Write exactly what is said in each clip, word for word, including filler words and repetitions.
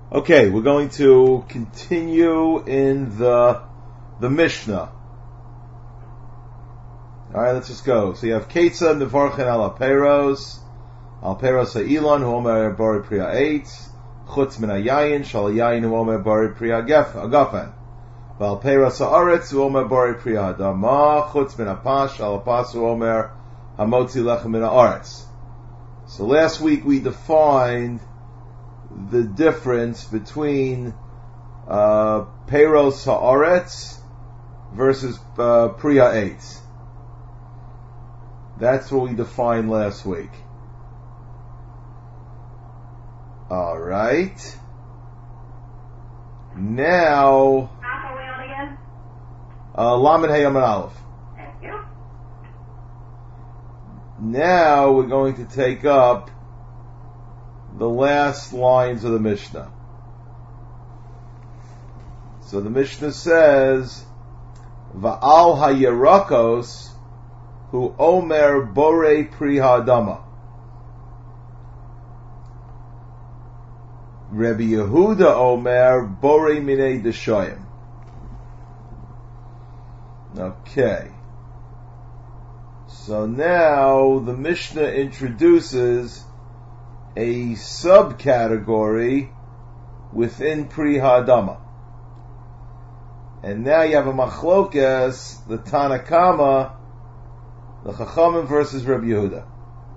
Okay, we're going to continue in the the Mishnah. Alright, let's just go. So you have Ketza Nevarchen al Aperos, al Peros ha'ilon, hu omer bari priya eitz, chutz min hayayin, shal hayayin hu omer bari priya agafen. Val Peros ha'aretz, hu omer bari priya adama, chutz min hapash, al hapas hu omer hamotzi lechem min ha'aretz. So last week we defined the difference between uh, Peros ha'aretz versus uh, priya eitz. That's what we defined last week. Alright. Now, uh, Lamed Hey Amud Aleph. Thank you. Now we're going to take up the last lines of the Mishnah. So the Mishnah says, Va'al hayerakos hu omer bore pri ha'adama. Rabbi Yehuda omer bore minei deshoyim. Okay. So now the Mishnah introduces a subcategory within Pri Ha'adama. And now you have a machlokas, the Tanakama, the Chachamim versus Rabbi Yehuda.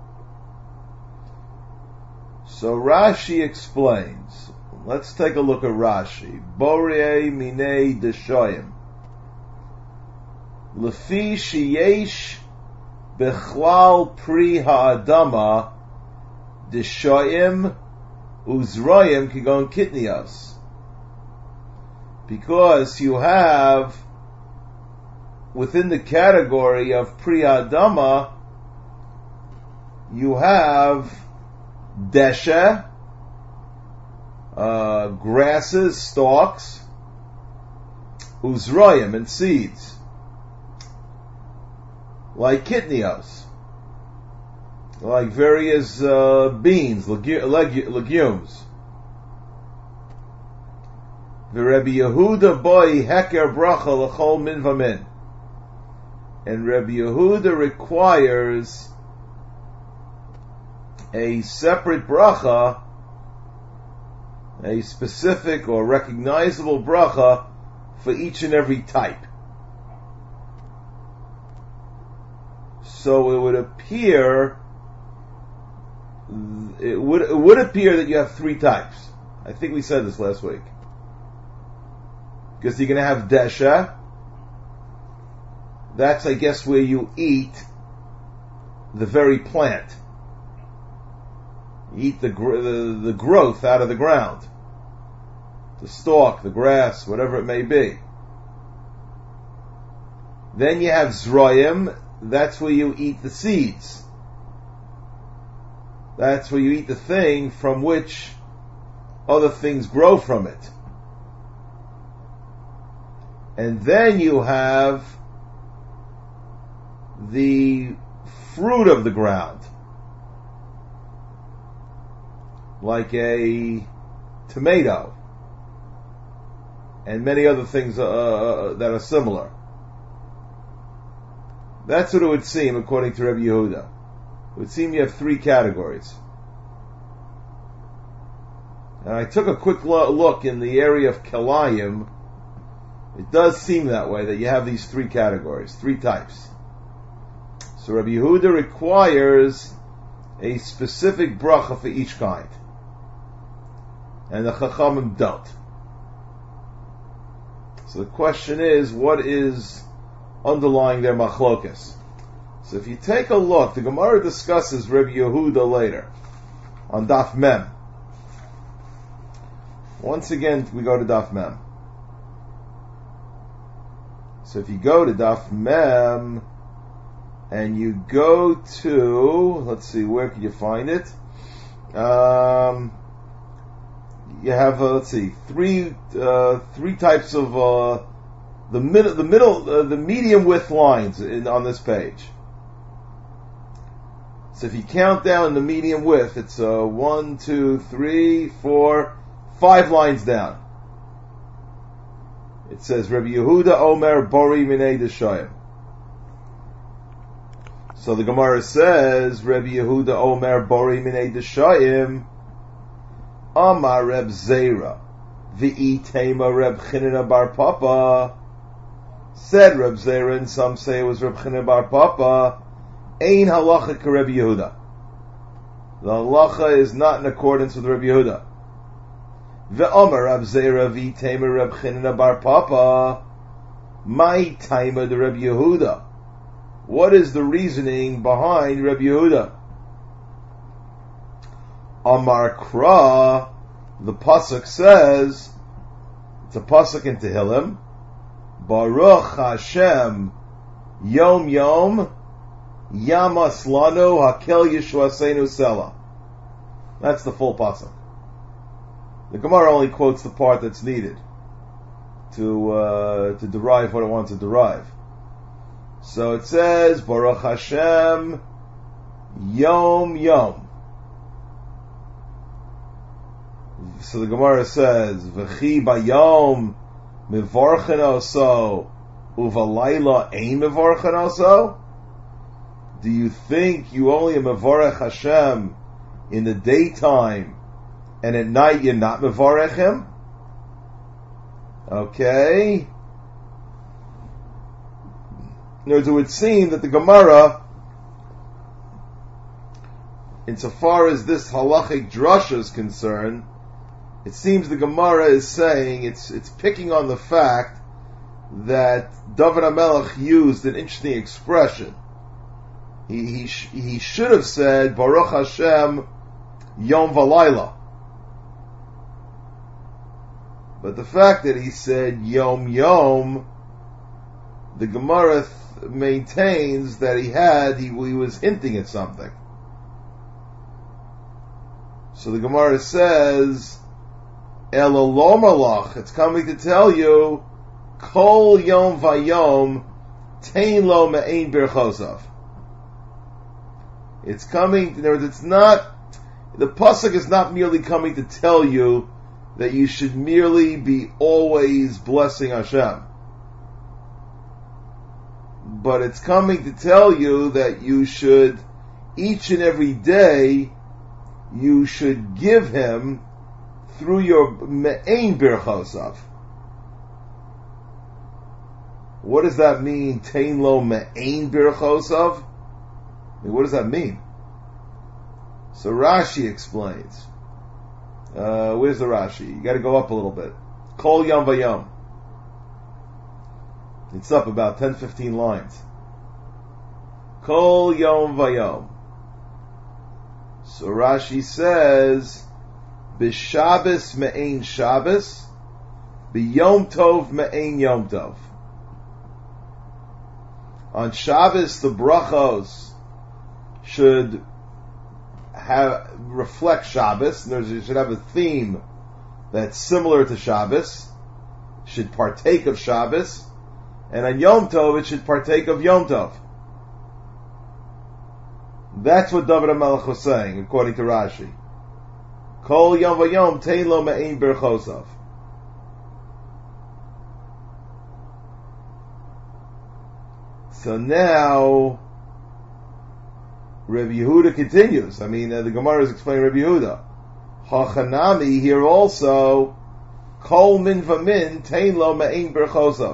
So Rashi explains. Let's take a look at Rashi. Borei minei deshoyim. Lefi sheyesh bechlal Pri Ha'adama deshoyim uzroyim kigon kitnios. Because you have within the category of Pri Ha'adama, you have desha, uh, grasses, stalks, uzroyim, and seeds, like kitnios, like various uh, beans, legu- legu- legumes. V'Rebbi Yehuda boy heker bracha l'chol min v'min. And Rabbi Yehuda requires a separate bracha, a specific or recognizable bracha for each and every type. So it would appear, it would it would appear that you have three types. I think we said this last week. Because you're going to have desha. That's, I guess, where you eat the very plant. You eat the, gr- the the growth out of the ground, the stalk, the grass, whatever it may be. Then you have zroyim. That's where you eat the seeds. That's where you eat the thing from which other things grow from it. And then you have the fruit of the ground, like a tomato and many other things uh, that are similar. That's what it would seem according to Rabbi Yehuda. It would seem you have three categories. And I took a quick lo- look in the area of Kelayim. It does seem that way, that you have these three categories, three types. So Rabbi Yehuda requires a specific bracha for each kind. And the Chachamim don't. So the question is, what is underlying their machlokas? So if you take a look, the Gemara discusses Rabbi Yehuda later, on Daf Mem. Once again, we go to Daf Mem. So if you go to Daf Mem, and you go to, let's see, where can you find it? Um, you have, uh, let's see, three uh, three types of uh, the middle, the middle, uh, the medium width lines in, on this page. So if you count down the medium width, it's uh, one, two, three, four, five lines down. It says, Rabbi Yehuda Omer Bori Minei Deshayim. So the Gemara says, Rabbi Yehuda Omer Bori Minei Deshayim, Amar Reb Zera, V'i Tema Reb Chinina Bar Papa. Said Reb Zera, and some say it was Reb Chinina Bar Papa, Ein halacha ka Rabbi Yehuda. The halacha is not in accordance with Rabbi Yehuda. Ve'omer Reb Zera v'i Tema Reb Chinina Bar Papa, my Tema de Rabbi Yehuda. What is the reasoning behind Rabbi Yehuda? Amar Kra, the pasuk says, it's a pasuk in Tehillim, Baruch Hashem Yom Yom Yamas Lanu Hakel Yeshuaseinu Sela. That's the full pasuk. The Gemara only quotes the part that's needed to uh, to derive what it wants to derive. So it says Baruch Hashem Yom Yom. So the Gemara says V'chi Bayom Mivorchen Oso Uvalayla Ein Mivorchen Oso. Do you think you only Mivorech Hashem in the daytime and at night you're not Mivorech Him? Okay. In other words, it would seem that the Gemara, insofar as this halachic drasha is concerned, it seems the Gemara is saying, it's it's picking on the fact that David HaMelech used an interesting expression. He he, sh- he should have said, Baruch Hashem Yom Valayla. But the fact that he said Yom Yom, the Gemara th- maintains that he had, he, he was hinting at something. So the Gemara says, Elolomalach, it's coming to tell you, Kol Yom Vayom Tein Lo Me'ein Birchosav. It's coming, in other words, it's not, the pasuk is not merely coming to tell you that you should merely be always blessing Hashem. But it's coming to tell you that you should, each and every day, you should give Him through your me'ein birchosav. What does that mean? Tein lo me'ein birchosav? I mean, what does that mean? So Rashi explains. Uh, where's the Rashi? You got to go up a little bit. Kol yom vayom. It's up about ten to fifteen lines. Kol yom vayom. So Rashi says, B'Shabbos me'ein Shabbos, B'Yom Tov me'ein Yom Tov. On Shabbos, the brachos should have reflect Shabbos. In other words, it should have a theme that's similar to Shabbos, should partake of Shabbos, and on Yom Tov, it should partake of Yom Tov. That's what David HaMelech was saying, according to Rashi. Kol Yom Vayom Tein Lo Me'ein Birchosav. So now, Rabbi Yehuda continues. I mean, uh, the Gemara is explaining Rabbi Yehuda. Hachanami here also, Kol Min Vamin Tein Lo Me'ein Birchosav.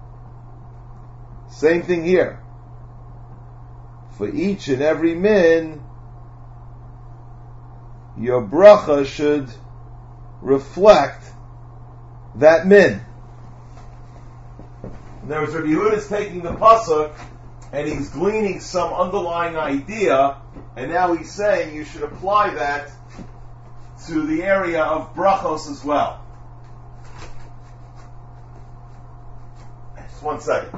Same thing here. For each and every min, your bracha should reflect that min. In other words, Rabbi Yehuda is taking the pasuk and he's gleaning some underlying idea, and now he's saying you should apply that to the area of brachos as well. Just one second.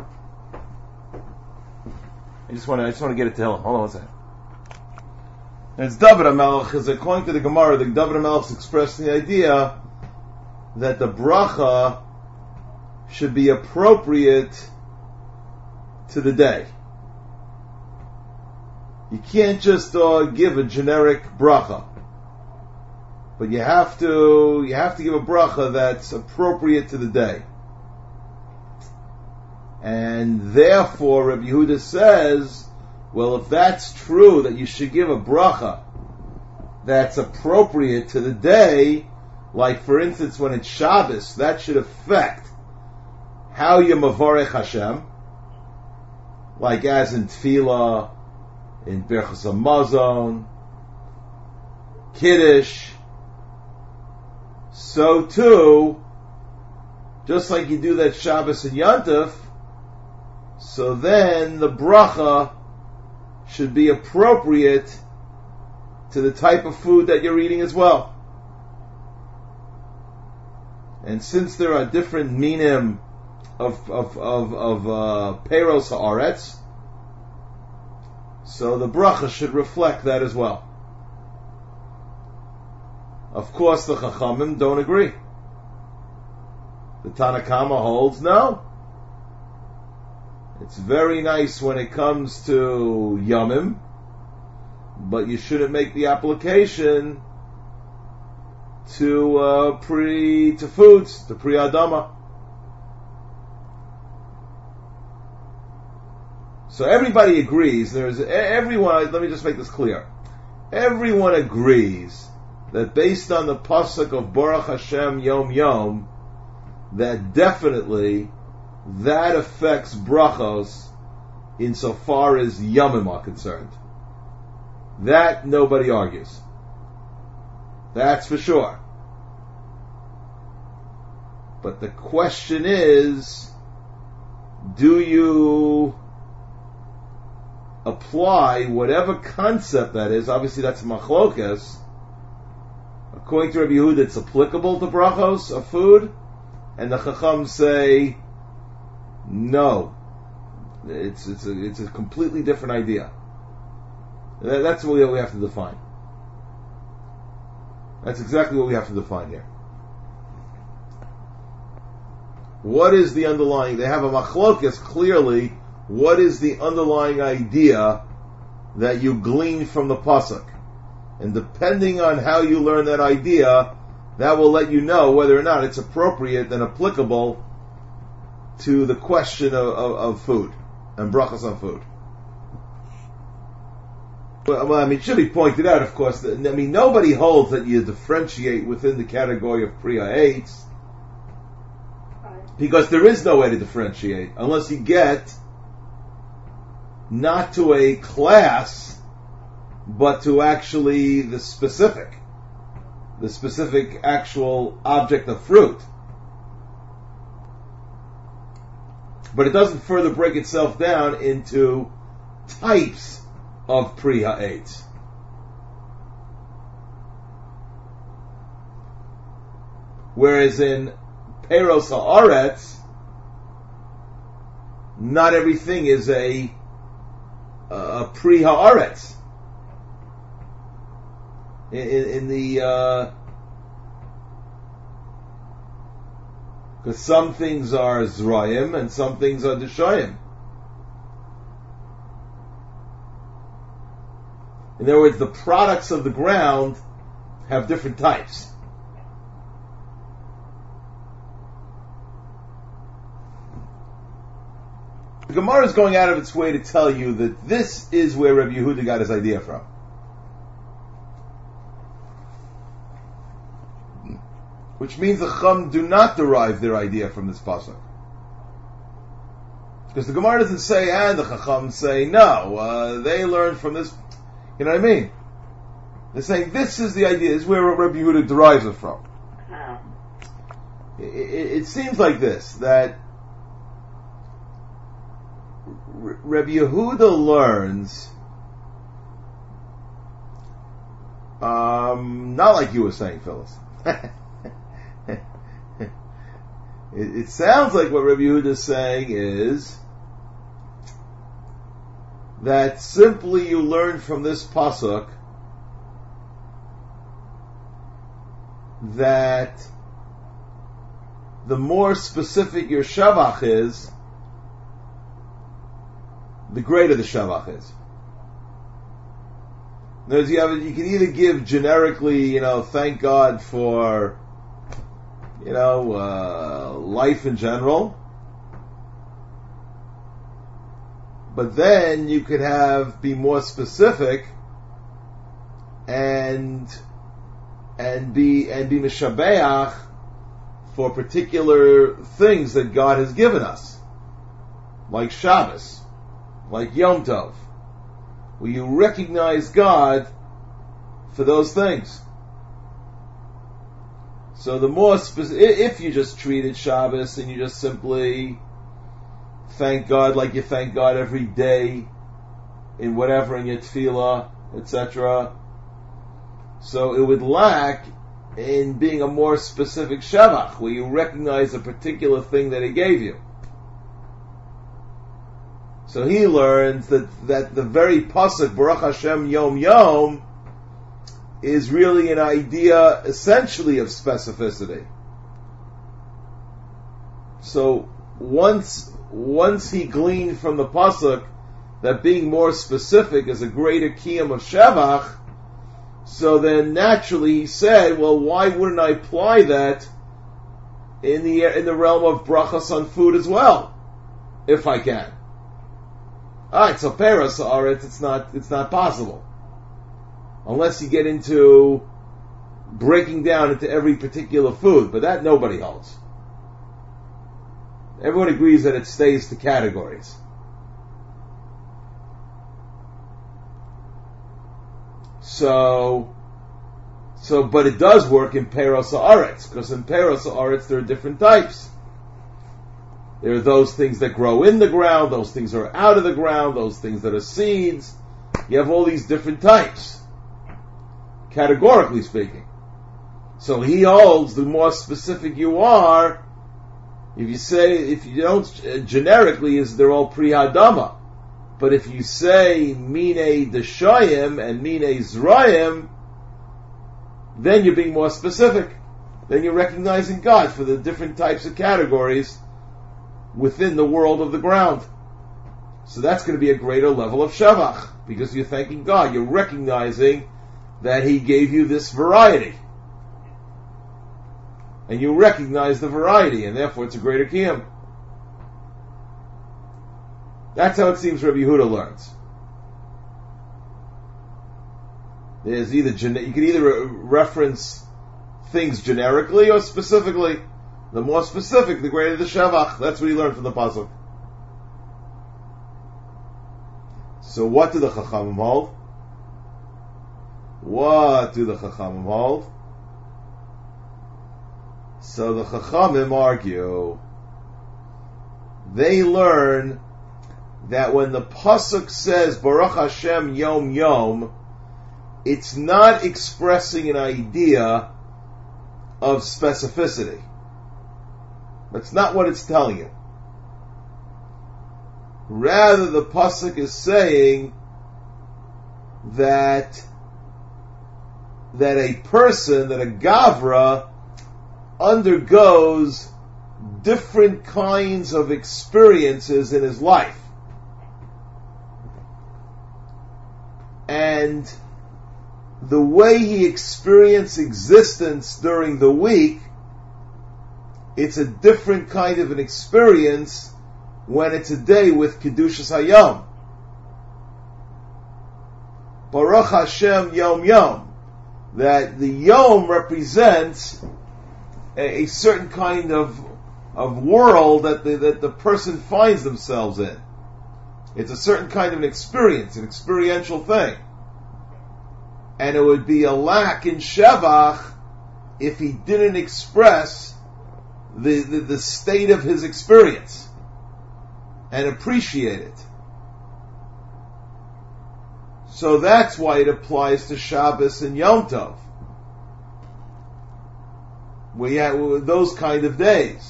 I just want to, I just want to get it to him. Hold on one second. It's David HaMelech, is according to the Gemara, the David HaMelech is expressing the idea that the bracha should be appropriate to the day. You can't just uh, give a generic bracha. but you have to you have to give a bracha that's appropriate to the day. And therefore, Rabbi Yehuda says, well, if that's true, that you should give a bracha that's appropriate to the day, like for instance when it's Shabbos, that should affect how you mavarech Hashem, like as in Tefillah, in Birchas HaMazon, Kiddush. So too, just like you do that Shabbos and Yontif, so then the bracha should be appropriate to the type of food that you're eating as well. And since there are different minim of of of, of uh, Peiros Haaretz, so the bracha should reflect that as well. Of course, the Chachamim don't agree. The Tanna Kama holds no. It's very nice when it comes to Yomim, but you shouldn't make the application to uh, pre to foods, to Pri Adama. So everybody agrees. There's everyone. Let me just make this clear. Everyone agrees that based on the pasuk of Baruch Hashem Yom Yom, that definitely that affects brachos insofar as Yomim are concerned. That nobody argues. That's for sure. But the question is, do you apply whatever concept that is? Obviously that's machlokas. According to Rabbi Yehuda, it's applicable to brachos of food, and the Chacham say, no. It's it's a, it's a completely different idea. That's what we have to define. That's exactly what we have to define here. What is the underlying? They have a machlokas clearly. What is the underlying idea that you glean from the pasuk? And depending on how you learn that idea, that will let you know whether or not it's appropriate and applicable to the question of, of, of food and brachas on food. Well, I mean, it should be pointed out, of course, that, I mean, nobody holds that you differentiate within the category of Pri Ha'etz, because there is no way to differentiate unless you get not to a class, but to actually the specific, the specific actual object of fruit. But it doesn't further break itself down into types of Pri Ha'etz. Whereas in Peiros Haaretz, not everything is a, a Pri Haaretz. In, in, in the because uh, some things are Zrayim and some things are Deshayim. In other words, the products of the ground have different types. The Gemara is going out of its way to tell you that this is where Rabbi Yehuda got his idea from. Which means the Chum do not derive their idea from this pasuk. Because the Gemara doesn't say, and the Chacham say, no, uh, they learned from this. You know what I mean? They're saying this is the idea, this is where Rabbi Yehuda derives it from. It, it, it seems like this, that Rabbi Yehuda learns, um, not like you were saying, Phyllis. it, it sounds like what Rabbi Yehuda is saying is that simply you learn from this pasuk that the more specific your shavach is, the greater the shavach is. In other words, you, have, you can either give generically, you know, thank God for, you know, uh, life in general, but then you could have, be more specific, and, and be, and be mishabeach for particular things that God has given us, like Shabbos, like Yom Tov, where you recognize God for those things. So the more specific, if you just treated Shabbos and you just simply thank God like you thank God every day in whatever, in your tefillah, et cetera, so it would lack in being a more specific shevach, where you recognize a particular thing that He gave you. So he learns that, that the very pasuk, Baruch Hashem Yom Yom, is really an idea essentially of specificity. So once, once he gleaned from the pasuk that being more specific is a greater kiyum of shevach, so then naturally he said, well, why wouldn't I apply that in the in the realm of brachas on food as well, if I can? Alright, so peros haaretz, it's not it's not possible. Unless you get into breaking down into every particular food, but that nobody holds. Everyone agrees that it stays to categories. So, so, but it does work in peros haaretz, because in peros haaretz there are different types. There are those things that grow in the ground, those things that are out of the ground, those things that are seeds. You have all these different types, categorically speaking. So he holds the more specific you are, if you say, if you don't, uh, generically, is they're all pri hadama. But if you say mine deshayim and mine zrayim, then you're being more specific. Then you're recognizing God for the different types of categories within the world of the ground. So that's going to be a greater level of shavach, because you're thanking God. You're recognizing that He gave you this variety. And you recognize the variety, and therefore it's a greater kiyum. That's how it seems Rabbi Yehuda learns. There's either, you can either reference things generically or specifically. The more specific, the greater the shavach. That's what he learned from the pasuk. So what do the Chachamim hold? What do the Chachamim hold? So the Chachamim argue, they learn that when the pasuk says Baruch Hashem Yom Yom, it's not expressing an idea of specificity. That's not what it's telling you. Rather, the pasuk is saying that that a person, that a gavra, undergoes different kinds of experiences in his life. And the way he experiences existence during the week, it's a different kind of an experience when it's a day with Kedushas Hayom. Baruch Hashem Yom Yom. That the Yom represents a, a certain kind of of world that the, that the person finds themselves in. It's a certain kind of an experience, an experiential thing. And it would be a lack in Shevach if he didn't express the, the, the state of his experience and appreciate it. So that's why it applies to Shabbos and Yom Tov. We have those kind of days.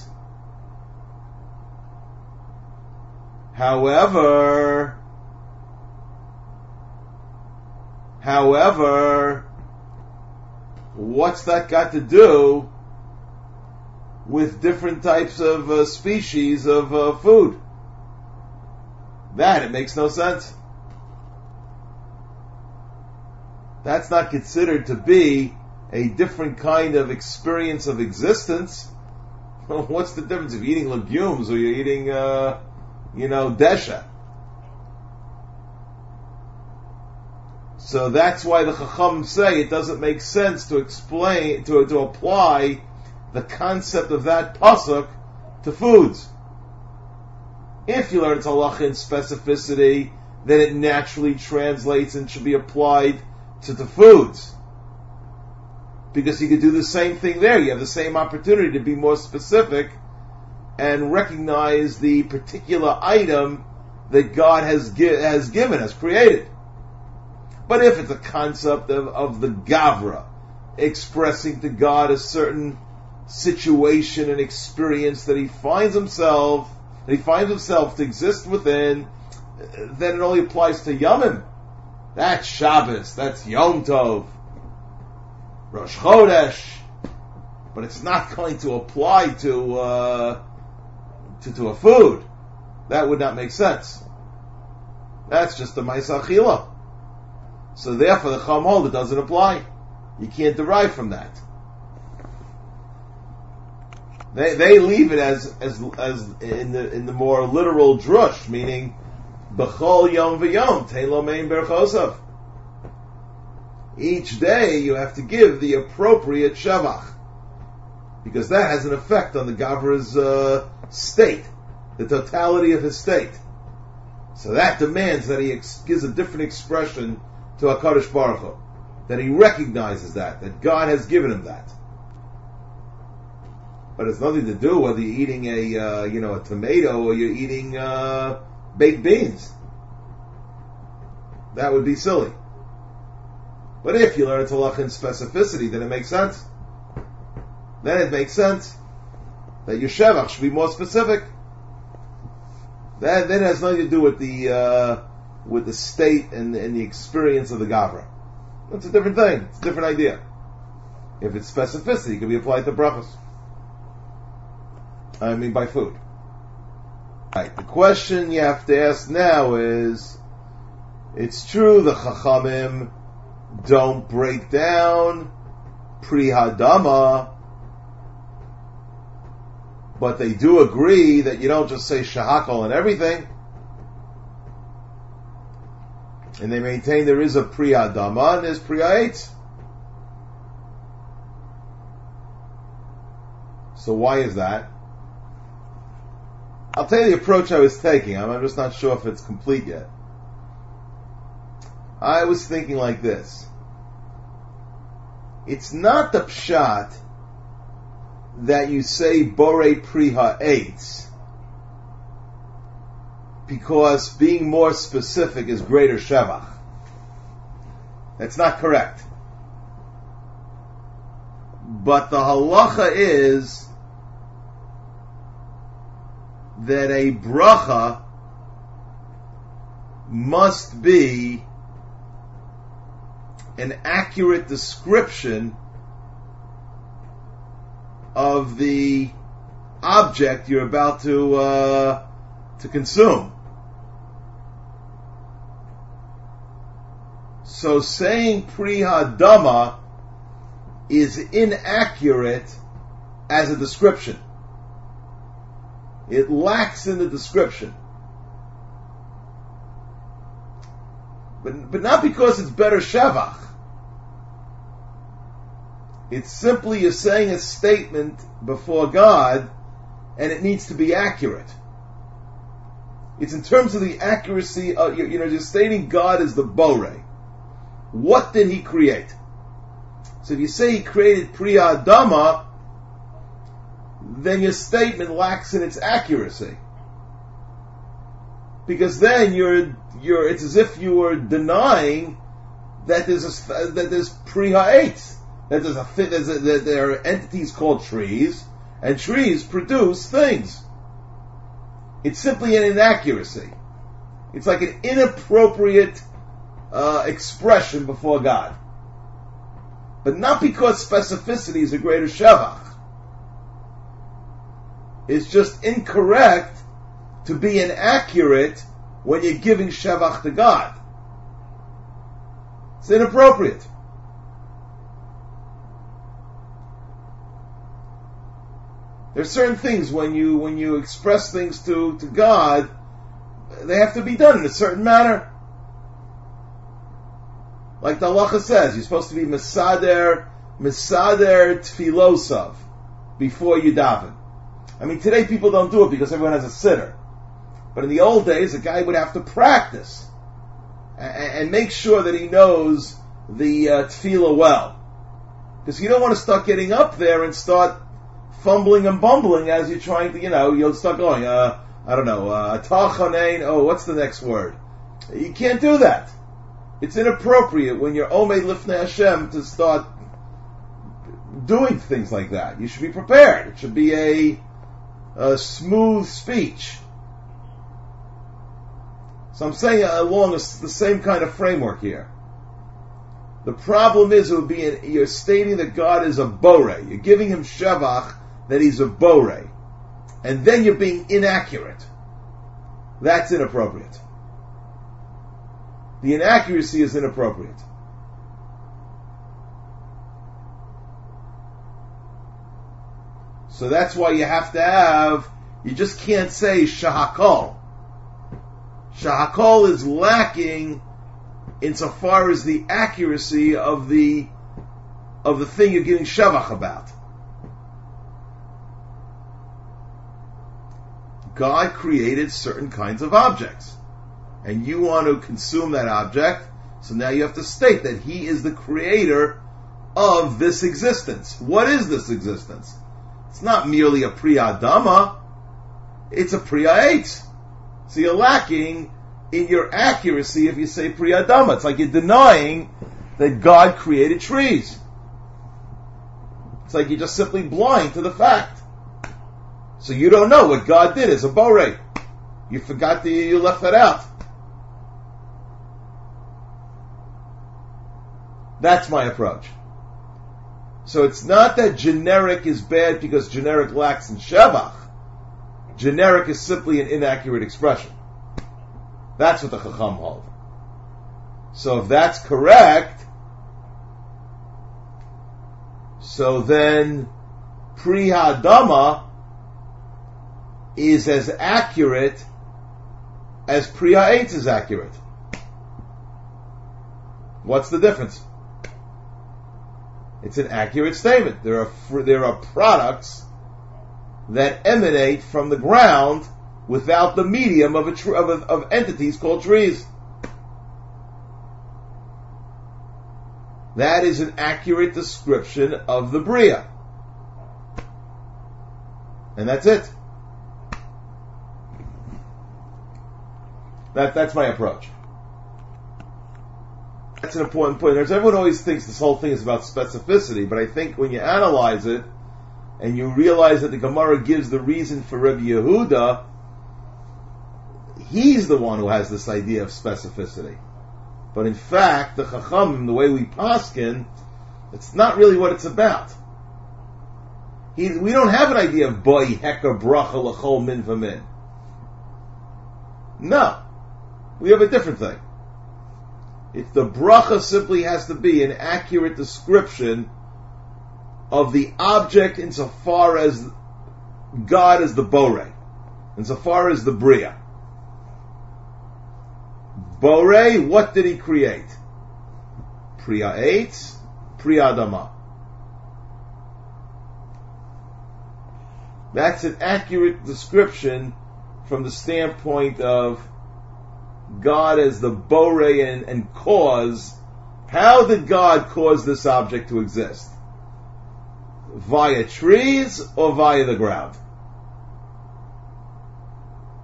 However, however, what's that got to do with different types of uh, species of uh, food? That, it makes no sense. that's not considered to be a different kind of experience of existence. What's the difference if you're eating legumes or you're eating, uh, you know, desha? So that's why the Chacham say it doesn't make sense to explain, to, to apply the concept of that pasuk to foods. If you learn halacha in specificity, then it naturally translates and should be applied to the foods. Because you could do the same thing there. You have the same opportunity to be more specific and recognize the particular item that God has gi- has given, has created. But if it's a concept of, of the Gavra, expressing to God a certain situation and experience that he finds himself, that he finds himself to exist within, then it only applies to Yomim. That's Shabbos, that's Yom Tov, Rosh Chodesh, but it's not going to apply to, uh, to, to a food. That would not make sense. That's just the Ma'aseh Achila. So therefore the Chacham hold it doesn't apply. You can't derive from that. They they leave it as as as in the in the more literal drush, meaning B'chol Yom V'Yom Tein Lo Mein Berchosav. Each day you have to give the appropriate shavach, because that has an effect on the Gavra's uh, state, the totality of his state. So that demands that he ex- gives a different expression to HaKadosh Baruch Hu, that he recognizes that, that God has given him that. But it's nothing to do whether you're eating a uh, you know a tomato or you're eating uh, baked beans. That would be silly. But if you learn halacha in specificity, then it makes sense. Then it makes sense that your shevach should be more specific. That then has nothing to do with the uh, with the state and, and the experience of the Gavra. That's a different thing. It's a different idea. If it's specificity, it can be applied to brachos. I mean by food. Right. The question you have to ask now is, it's true the Chachamim don't break down Pri Hadama, but they do agree that you don't just say Shahakal and everything. And they maintain there is a Pri Hadama and there's Pri Ha'etz. So why is that? I'll tell you the approach I was taking. I'm just not sure if it's complete yet. I was thinking like this. It's not the pshat that you say Borei Pri Ha'etz because being more specific is greater shevach. That's not correct. But the halacha is that a bracha must be an accurate description of the object you're about to uh, to consume. So saying Pri Hadama is inaccurate as a description. It lacks in the description. But, but not because it's better shevach. It's simply you're saying a statement before God and it needs to be accurate. It's in terms of the accuracy of, you know, you're stating God is the Borei. What did he create? So if you say he created Pri Hadama, then your statement lacks in its accuracy. Because then you're you're it's as if you were denying that there's a, that there's Pri Ha'etz, that there's a there's a, that there are entities called trees, and trees produce things. It's simply an inaccuracy. It's like an inappropriate uh, expression before God, but not because specificity is a greater shevach. It's just incorrect to be inaccurate when you're giving shevach to God. It's inappropriate. There's certain things when you when you express things to, to God, they have to be done in a certain manner. Like the halacha says, you're supposed to be mesader, mesader tfilosav before you daven. I mean, today people don't do it because everyone has a sitter. But in the old days, a guy would have to practice and, and make sure that he knows the uh, tefillah well. Because you don't want to start getting up there and start fumbling and bumbling as you're trying to, you know, you'll start going, uh, I don't know, uh, tachanein, oh, what's the next word? You can't do that. It's inappropriate when you're Omei Lifnei Hashem to start doing things like that. You should be prepared. It should be a, a smooth speech. So I'm saying along the same kind of framework here. The problem is it would be an, you're stating that God is a borei. You're giving him shevach that he's a borei. And then you're being inaccurate. That's inappropriate. The inaccuracy is inappropriate. So that's why you have to have, you just can't say shahakol. Shahakol is lacking insofar as the accuracy of the of the thing you're giving shevach about. God created certain kinds of objects, and you want to consume that object, so now you have to state that he is the creator of this existence. What is this existence? It's not merely a Priya Adama, it's a Priya Eitz. So you're lacking in your accuracy if you say Priya Adama. It's like you're denying that God created trees. It's like you're just simply blind to the fact. So you don't know what God did as a borei. You forgot that you left that out. That's my approach. So it's not that generic is bad because generic lacks in shevach. Generic is simply an inaccurate expression. That's what the Chacham hold. So if that's correct, so then Pri Hadama is as accurate as Priya Eitz is accurate. What's the difference? It's an accurate statement. There are there are products that emanate from the ground without the medium of a tr- of, a, of entities called trees. That is an accurate description of the Bria. And that's it. That, that's my approach. That's an important point. There's, everyone always thinks this whole thing is about specificity, but I think when you analyze it, and you realize that the Gemara gives the reason for Rabbi Yehuda, he's the one who has this idea of specificity. But in fact, the Chachamim, the way we paskin, it's not really what it's about. He, we don't have an idea of boi hekar bracha l'chol min v'min. No. We have a different thing. If the bracha simply has to be an accurate description of the object insofar as God is the borei, insofar as the bria. Borei, what did he create? Priya Eitz, Priya Adama. That's an accurate description from the standpoint of God as the borei and, and cause. How did God cause this object to exist? Via trees or via the ground?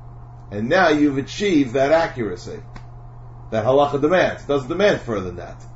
And now you've achieved that accuracy that halacha demands. It doesn't demand further than that.